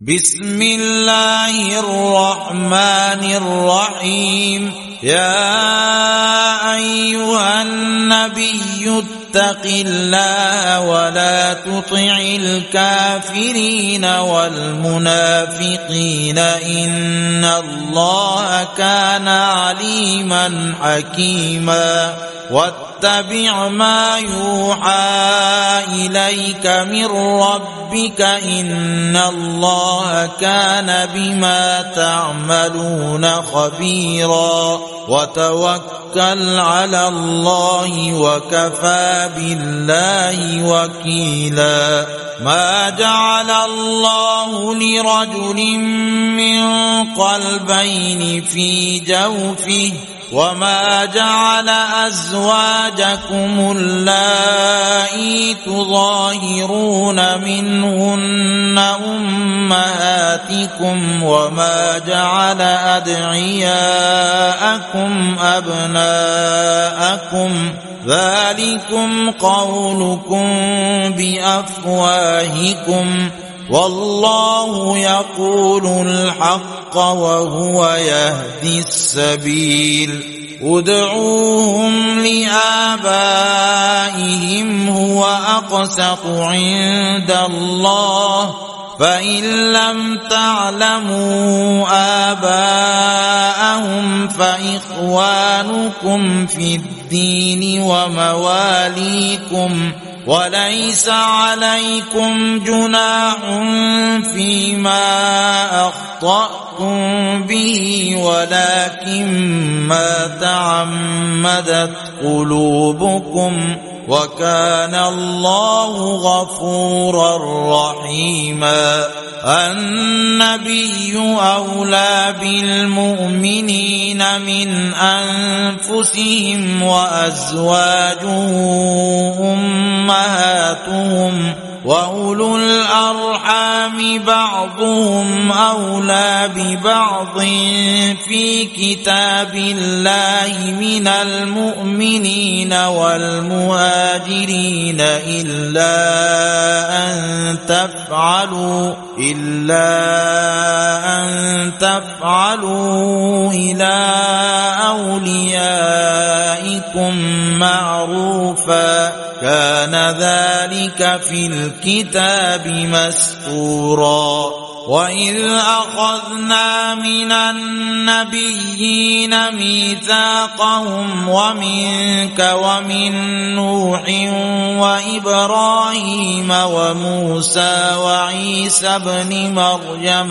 بسم الله الرحمن الرحيم. يا أيها النبي اتق الله ولا تطع الكافرين والمنافقين إن الله كان عليما حكيما. واتبع ما يوحى إليك من ربك إن الله كان بما تعملون خبيرا. وتوكل على الله وكفى بالله وكيلا. ما جعل الله لرجل من قلبين في جوفه وما جعل أزواجكم اللائي تظاهرون منهن أمهاتكم وما جعل أدعياءكم أبناءكم ذلكم قولكم بأفواهكم والله يقول الحق وهو يهدي السبيل. ادعوهم لآبائهم هو أقسط عند الله فإن لم تعلموا آباءهم فإخوانكم في الدين ومواليكم وليس عليكم جناح فيما أخطأتم به ولكن ما تعمدت قلوبكم وكان الله غفورا رحيما. النبي أولى بالمؤمنين من أنفسهم وأزواجه أمهاتهم وأولو الأرحام بعضهم أولى ببعض في كتاب الله من المؤمنين والمهاجرين إلا أن تفعلوا إلى أوليائكم معروفا كان ذلك في الكتاب مسطورا. وإذ أخذنا من النبيين ميثاقهم ومنك ومن نوح وإبراهيم وموسى وعيسى ابن مريم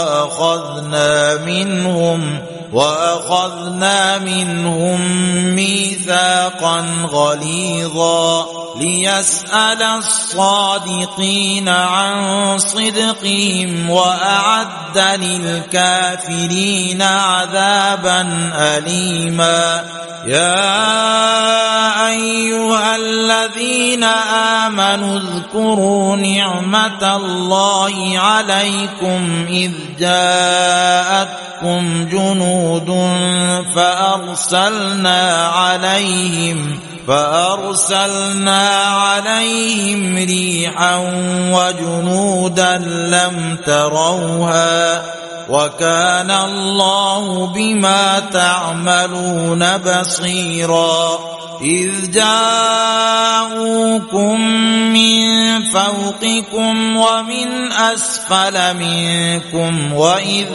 وأخذنا منهم ميثاقا غليظا ليسأل الصادقين عن صدقهم وأعد للكافرين عذابا أليما. يا أيها الذين آمنوا اذكروا نعمة الله عليكم إذ جاءتكم جنود فأرسلنا عليهم ريحا وجنودا لم تروها وكان الله بما تعملون بصيرا. إذ جاءوكم من فوقكم ومن أسفل منكم وإذ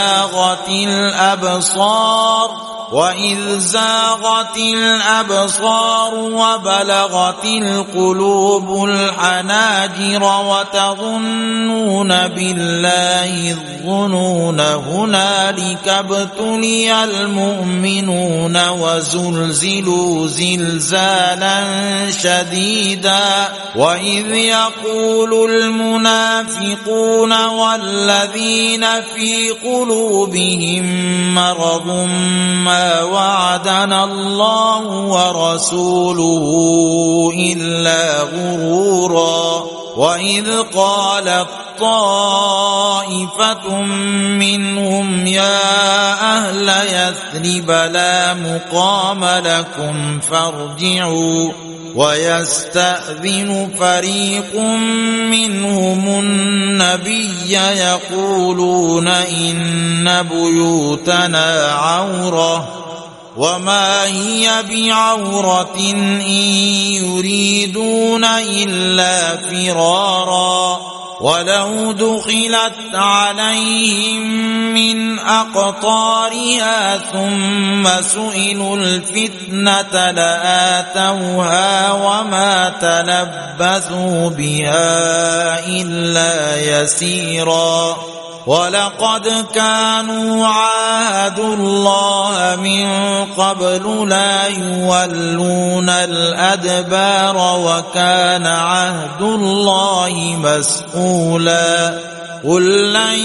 زاغت الأبصار وبلغت القلوب الحناجر وتظنون بالله الظنون هنالك ابتلي المؤمنون وزلزلوا زلزالا شديدا. وإذ يقول المنافقون والذين في قلوبهم مرض ما وعدنا الله ورسوله إلا غرورا. وإذ قالت طائفة منهم يا أهل يثرب لا مقام لكم فارجعوا ويستأذن فريق منهم النبي يقولون إن بيوتنا عورة وما هي بعورة إن يريدون إلا فرارا ولو دخلت عليهم من أقطارها ثم سئلوا الفتنة لآتوها وما تلبثوا بها إلا يسيرا ولقد كانوا عاهدوا الله من قبل لا يولون الأدبار وكان عهد الله مسؤولا قل لن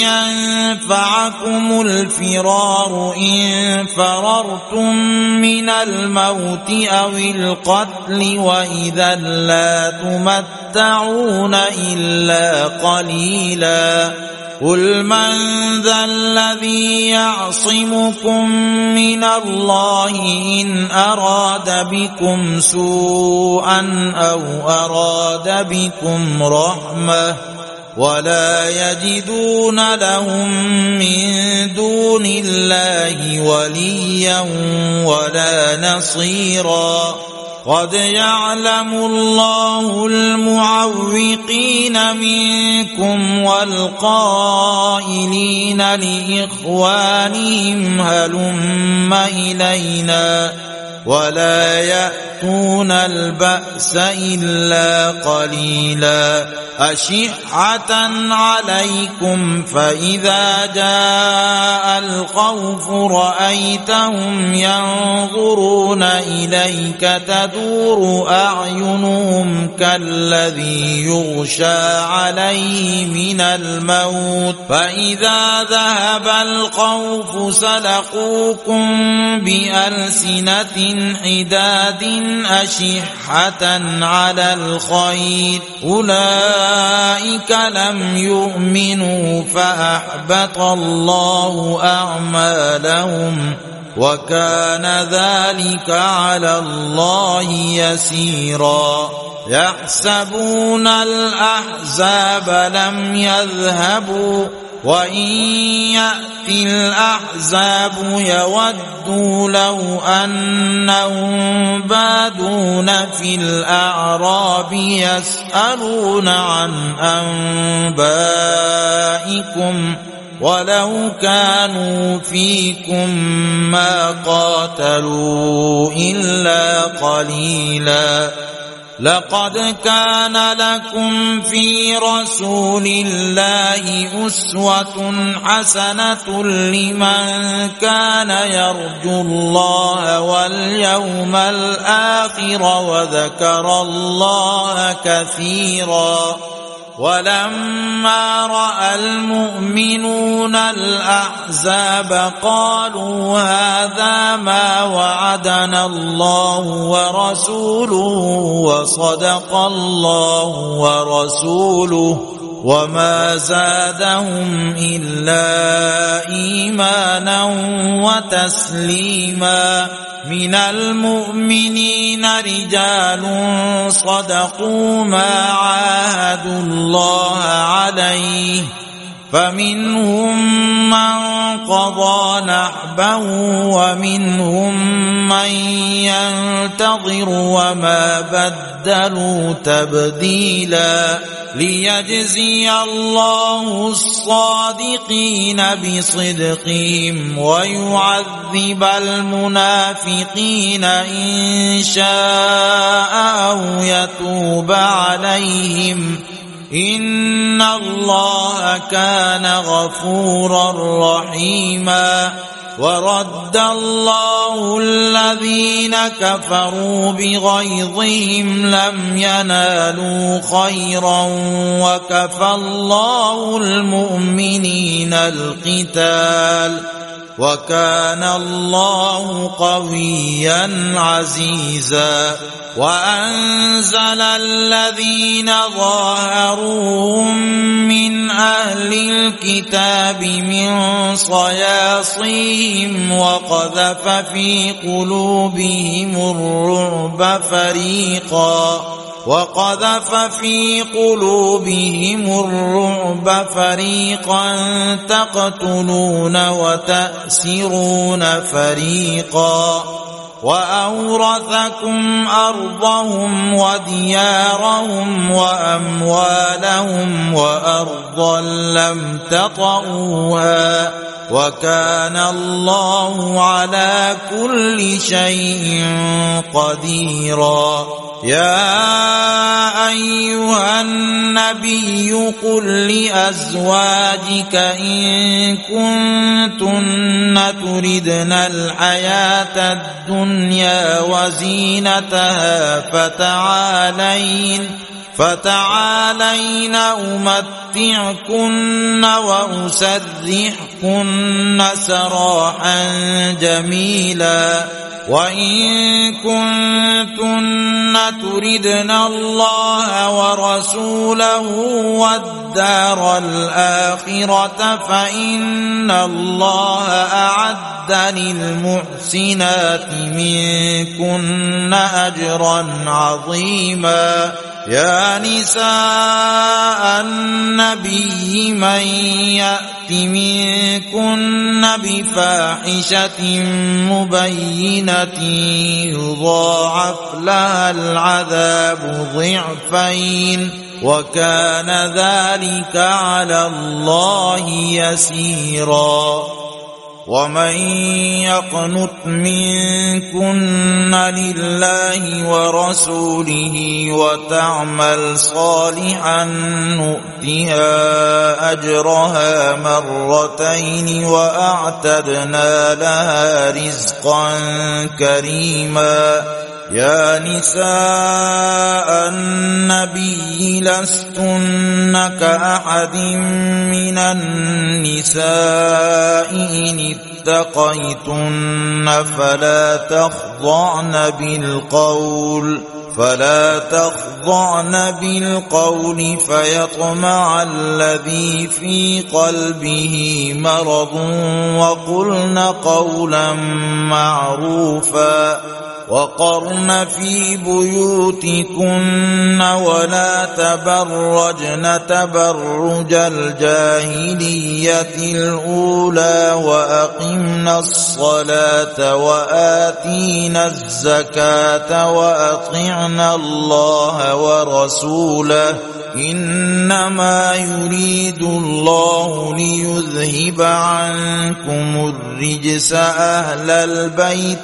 ينفعكم الفرار إن فررتم من الموت أو القتل وإذا لا تمتعون إلا قليلا قل من ذا الذي يعصمكم من الله إن أراد بكم سوءا أو أراد بكم رحمة ولا يجدون لهم من دون الله وليا ولا نصيرا قد يعلم الله المعوقين منكم والقائلين لإخوانهم هلم إلينا ولا يأتون البأس إلا قليلا أشحة عليكم فإذا جاء الخوف رأيتهم ينظرون إليك تدور أعينهم كالذي يغشى عليه من الموت فإذا ذهب الخوف سلقوكم بألسنة حداد أشحة على الخير أولئك لم يؤمنوا فأحبط الله أعمالهم وكان ذلك على الله يسيرا يحسبون الأحزاب لم يذهبوا وإن يأتي الأحزاب يودوا لو أنهم بادون في الأعراب يسألون عن أنبائكم ولو كانوا فيكم ما قاتلوا إلا قليلا لقد كان لكم في رسول الله أسوة حسنة لمن كان يرجو الله واليوم الآخر وذكر الله كثيرا ولما رأى المؤمنون الأحزاب قالوا هذا ما وعدنا الله ورسوله وصدق الله ورسوله وما زادهم إلا إيمانا وتسليما من المؤمنين رجال صدقوا ما عاهدوا الله عليه فمنهم من قضى نحبه ومنهم من ينتظر وما بدلوا تبديلا ليجزي الله الصادقين بصدقهم ويعذب المنافقين إن شاء أو يتوب عليهم إن الله كان غفورا رحيما ورد الله الذين كفروا بغيظهم لم ينالوا خيرا وكفى الله المؤمنين القتال وكان الله قويا عزيزا وأنزل الذين ظاهروهم من أهل الكتاب من صياصيهم وقذف في قلوبهم الرعب فريقا تقتلون وتأسرون فريقا وأورثكم أرضهم وديارهم وأموالهم وأرضا لم تطئوها وكان الله على كل شيء قديرا. يا أيها النبي قل لأزواجك إن كنتن تردن الحياة الدنيا وزينتها فتعالين أمتعكن وأسرحكن سراحا جميلا. وإن كنتن تردن الله ورسوله والدار الآخرة فإن الله أعد للمحسنات منكن أجرا عظيما. يا نساء النبي من يأت منكن بفاحشة مبينة يضاعف لها العذاب ضعفين وكان ذلك على الله يسيرا. ومن يقنت منكن لله ورسوله وتعمل صالحا نؤتها أجرها مرتين وأعتدنا لها رزقا كريما. يا نساء النبي لستن كأحد من النساء إن اتقيتن فلا تخضعن بالقول فيطمع الذي في قلبه مرض وقلن قولا معروفا. وقرن في بيوتكن ولا تبرجن تبرج الجاهلية الأولى وأقمنا الصلاة وآتينا الزكاة وأطعنا الله ورسوله إنما يريد الله ليذهب عنكم الرجس أهل البيت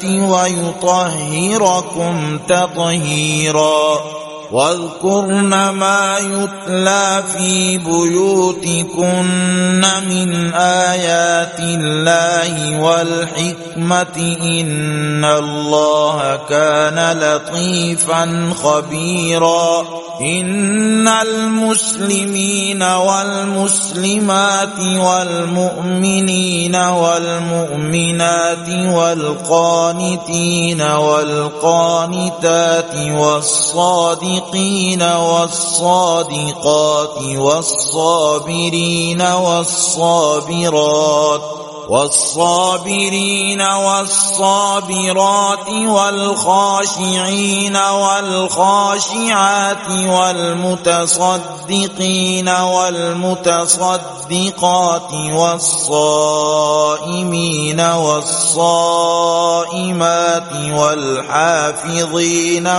ويطهركم تطهيرا. واذكرن ما يتلى في بيوتكن من آيات الله والحكمة إن الله كان لطيفا خبيرا. إن المسلمين والمسلمات والمؤمنين والمؤمنات والقانتين والقانتات والصادقين والصادقات والصابرين والصابرات والخاشعين والخاشعات والمتصدقين والمتصدقات والصائمين والصائمات والحافظين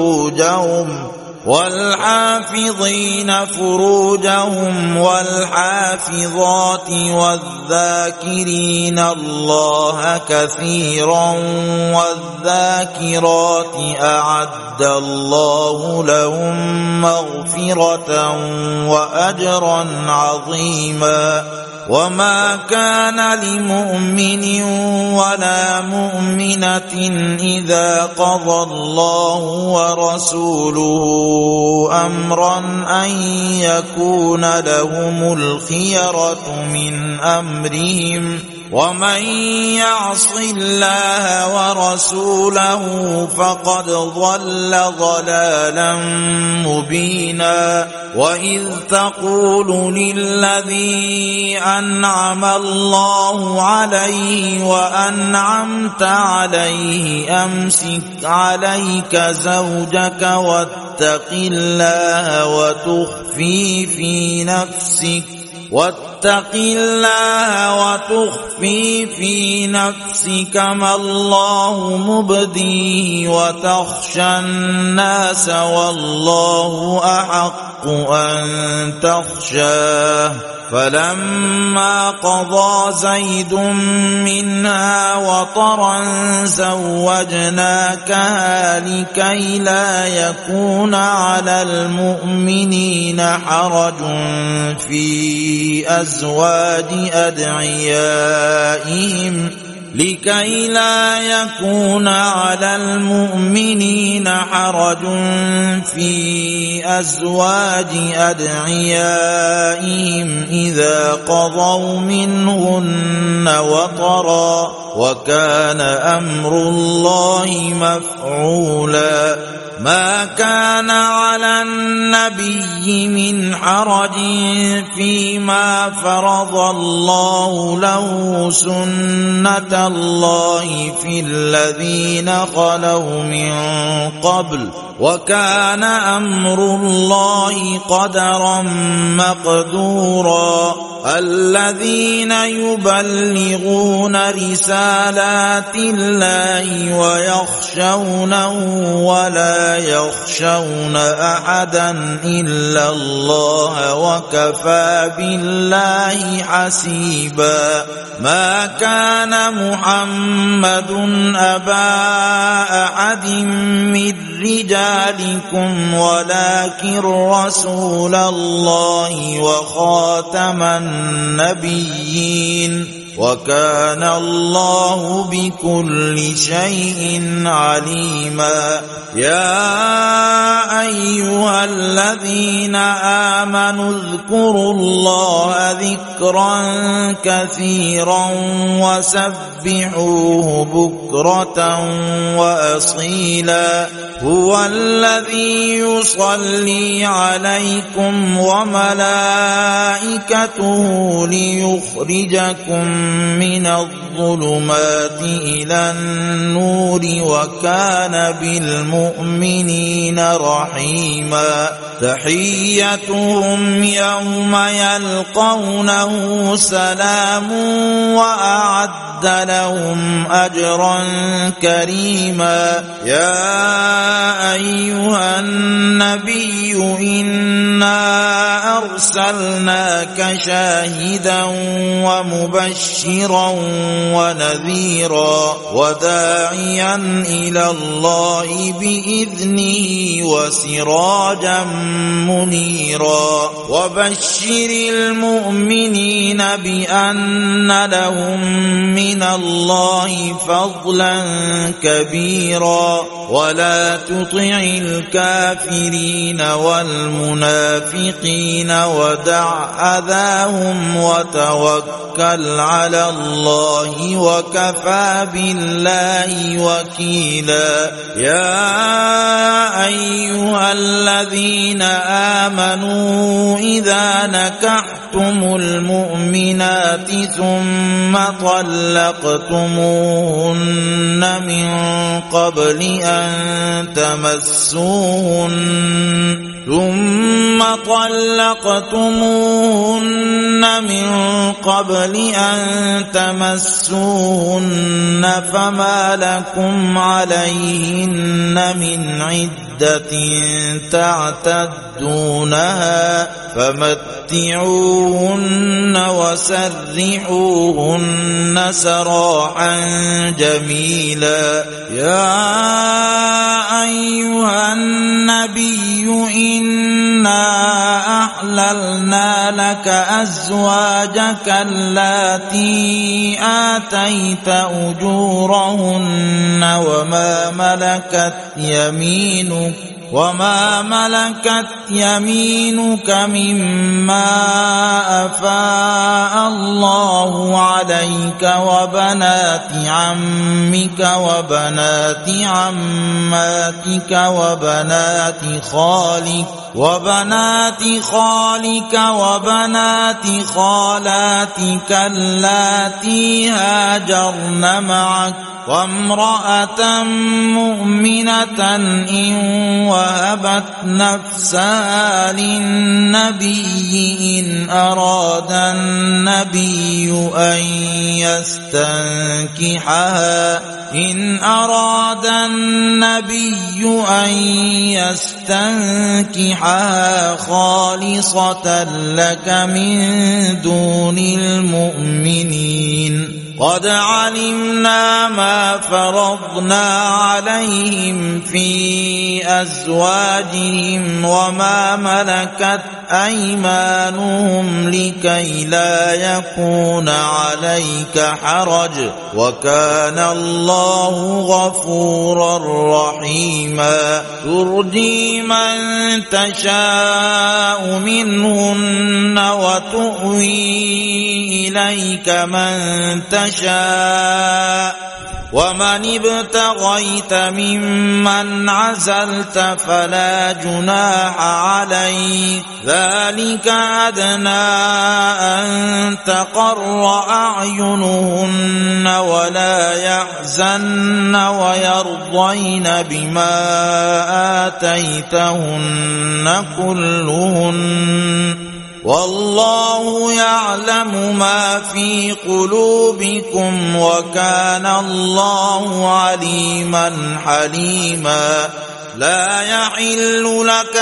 فروجهم والحافظات والذاكرين الله كثيرا والذاكرات أعد الله لهم مغفرة وأجرا عظيما. وما كان لمؤمن ولا مؤمنة إذا قضى الله ورسوله أمرا أن يكون لهم الخيرة من أمرهم ومن يعص الله ورسوله فقد ضل ضلالا مبينا وإذ تقول للذي أنعم الله عليه وأنعمت عليه أمسك عليك زوجك واتق الله وتخفي في نفسك ما الله مبديه وتخشى الناس والله أحق أن تخشاه فلما قضى زيد منها وطرا زوجناكها لكي لا يكون على المؤمنين حرج في أزواج أدعيائهم إذا قضوا منهن وطرا وكان أمر الله مفعولا ما كان على النبي من حرج فيما فرض الله له سنة الله في الذين خلوا من قبل وكان أمر الله قدرا مقدورا الذين يبلغون رسالات الله ويخشونه ولا يخشون أحدا إلا الله وكفى بالله حسيبا ما كان محمد أبا أحد من رجالكم ولكن رسول الله وخاتم النبيين وكان الله بكل شيء عليما يا أيها الذين آمنوا اذكروا الله ذكرا كثيرا وسبحوه بكرة وأصيلا هو الذي يصلي عليكم وملائكته ليخرجكم من الظلمات إلى النور وكان بالمؤمنين رحيما تحيتهم يوم يلقونه سلام وأعد لهم أجرا كريما يا أيها النبي إنا أرسلناك شاهدا ومبشرا ونذيرا وداعيا إلى الله بإذنه وسراجا منيرا وبشر المؤمنين بأن لهم من الله فضلا كبيرا ولا تطع الكافرين والمنافقين ودع أذاهم وتوكل على الله وكفى بالله وكيلا يا أيها الذين آمنوا إذا نكحتم المؤمنات ثم طلقتموهن من قبل أن تمسوهن فما لكم عليهن من عدة تعتدونها فمتعوهن وسرحوهن سراحا جميلا يا أيها النبي إنا أحللنا لك أزواجك اللاتي آتيت أجورهن وما ملكت يمينك مما أفاء الله عليك وبنات عمك وبنات عماتك وبنات خالك وبنات خالاتك اللاتي هاجرن معك وامرأة مؤمنة إن وهبت نفسها للنبي إن أراد النبي أن يستنكحها خالصة لك من دون المؤمنين قد علمنا ما فرضنا عليهم في أزواجهم وما ملكت أيمانهم لكي لا يكون عليك حرج وكان الله غفورا رحيما ترجي من تشاء منهن وتؤوي إليك من تشاء ومن ابتغيت ممن عزلت فلا جناح عليك ذلك أدنى أن تقر أعينهن ولا يحزن ويرضين بما آتيتهن كلهن والله يعلم ما في قلوبكم وكان الله عليما حليما لا يحل لك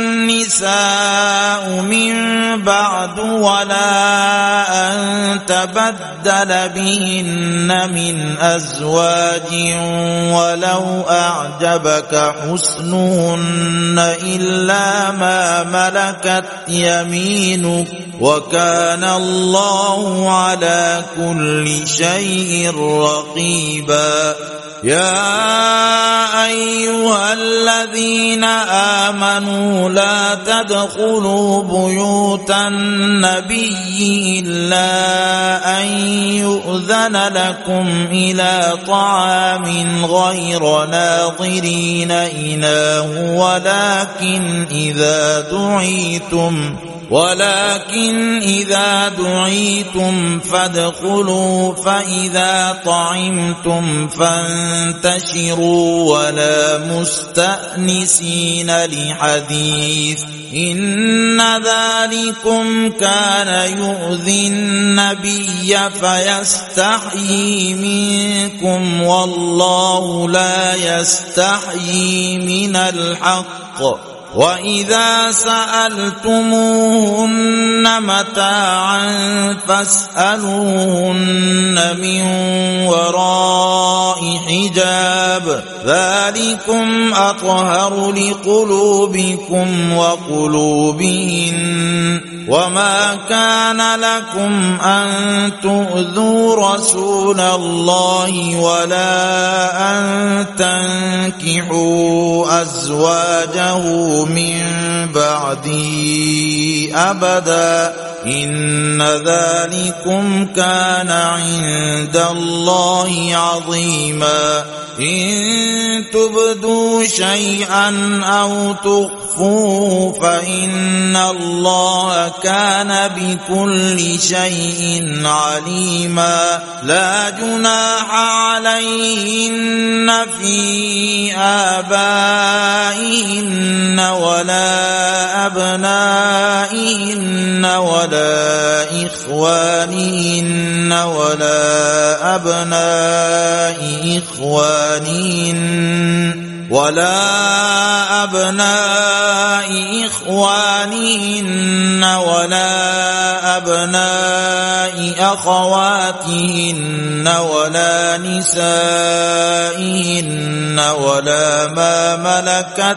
النساء من بعد ولا أن تبدل بهن من أزواج ولو أعجبك حسنهن إلا ما ملكت يمينك وكان الله على كل شيء رقيبا يا أيها الذين آمنوا لا تدخلوا بيوت النبي إلا أن يؤذن لكم إلى طعام غير ناظرين إناه ولكن إذا دعيتم فادخلوا فإذا طعمتم فانتشروا ولا مستأنسين لحديث إن ذلكم كان يؤذي النبي فيستحيي منكم والله لا يستحيي من الحق وإذا سألتموهن متاعا فاسألوهن من وراء حجاب ذلكم أطهر لقلوبكم وقلوبهن وما كان لكم أن تؤذوا رسول الله ولا أن تنكحوا أزواجه من بعدي أبدا إن ذلكم كان عند الله عظيما إن تبدوا شيئا أو تخفوه فإن الله كان بكل شيء عليما لا جناح عليهن في آبائهن ولا أبنائهن ولا إخوانهن ولا أبناء إخوانهن ولا أبناء أخواتهن ولا نسائهن ولا ما ملكت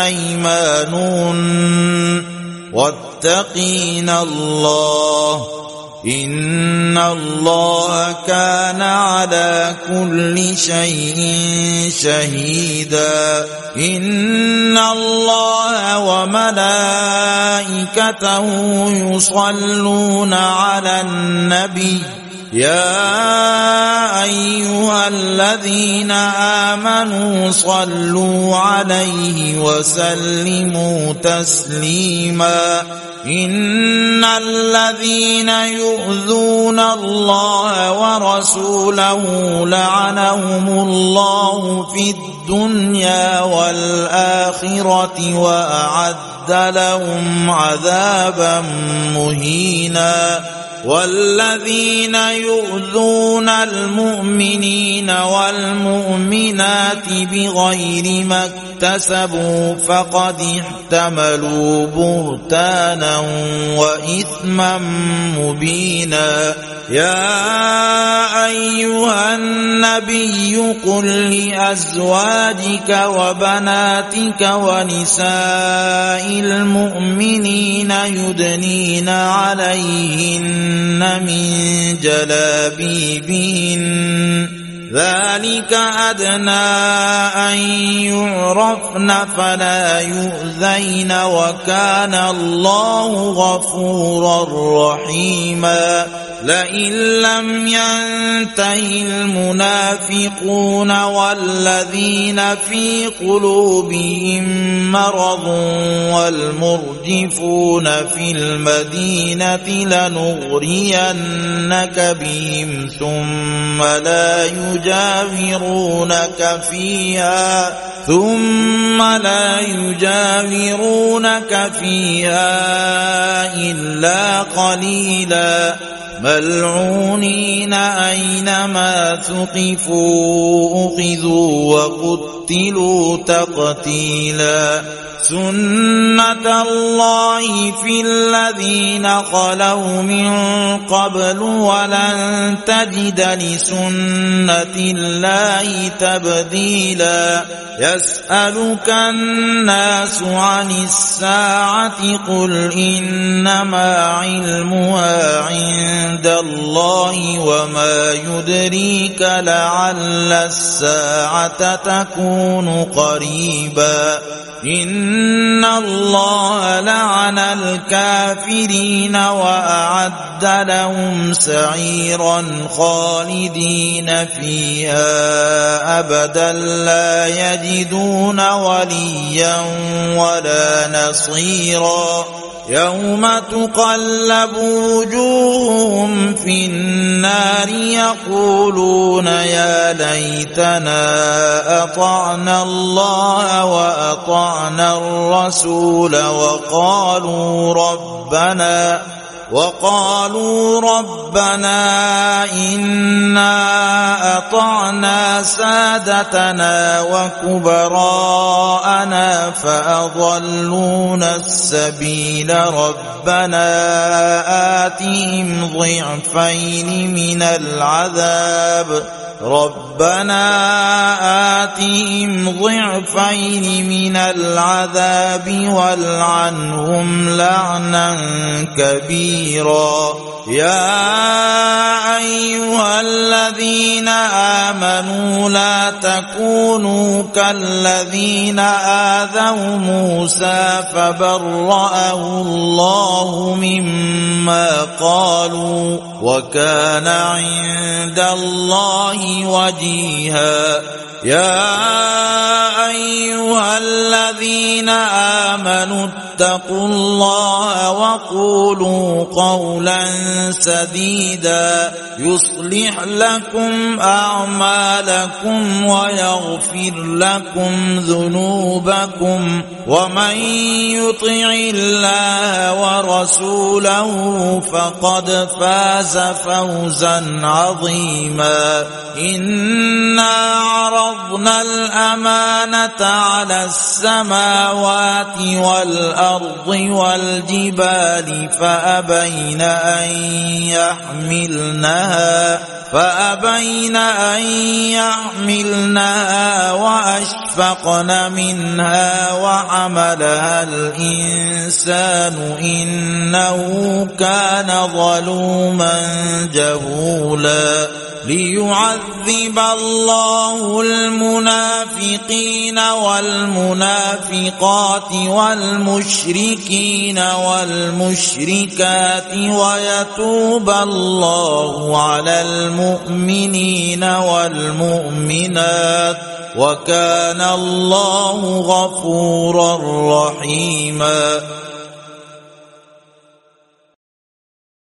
أيمانهن واتقين الله إن الله كان على كل شيء شهيدا إن الله وملائكته يصلون على النبي يا أيها الذين آمنوا صلوا عليه وسلموا تسليما إن الذين يؤذون الله ورسوله لعنهم الله في الدنيا والآخرة وأعد لهم عذابا مهينا والذين يؤذون المؤمنين والمؤمنات بغير ما اكتسبوا فقد احتملوا بهتانا وإثما مبينا يا أيها النبي قل لأزواجك وبناتك ونساء المؤمنين يدنين عليهن من جلابيبهن ذلك أدنى أن يعرفن فلا يؤذين وكان الله غفورا رحيما لئن لم ينته المنافقون والذين في قلوبهم مرض والمرجفون في المدينة لنغرينك بهم ثم لا يجاورونك فيها إلا قليلا ملعونين أينما ثقفوا أخذوا وقتلوا تقتيلا سنة الله في الذين خلوا من قبل ولن تجد لسنة الله تبديلا يسألك الناس عن الساعة قل إنما علمها عند الله وما يدريك لعل الساعة تكون قريبا إن الله لعن الكافرين وأعد لهم سعيرا خالدين فيها أبدا لا يجدون وليا ولا نصيرا يوم تقلب وجوههم في النار يقولون يا ليتنا أطعنا الله وأطعنا الرسول وقالوا ربنا إنا أطعنا سادتنا وكبراءنا فأضلونا السبيل ربنا آتهم ضعفين من العذاب والعنهم لعنا كبيرا يا أيها الذين آمنوا لا تكونوا كالذين آذوا موسى فبرأه الله مما قالوا وكان عند الله وجيها يا أيها الذين آمنوا اتقوا الله وقولوا قولا سديدا يصلح لكم أعمالكم ويغفر لكم ذنوبكم ومن يطع الله ورسوله فقد فاز فوزا عظيما إنا عرضنا الأمانة على السماوات والأرض والجبال فأبين أن يحملنها وأشفقن منها وحملها الإنسان إنه كان ظلوما جهولا ليعذب الله المنافقين والمنافقات والمشركين والمشركات ويتوب الله على المؤمنين والمؤمنات وكان الله غفورا رحيما.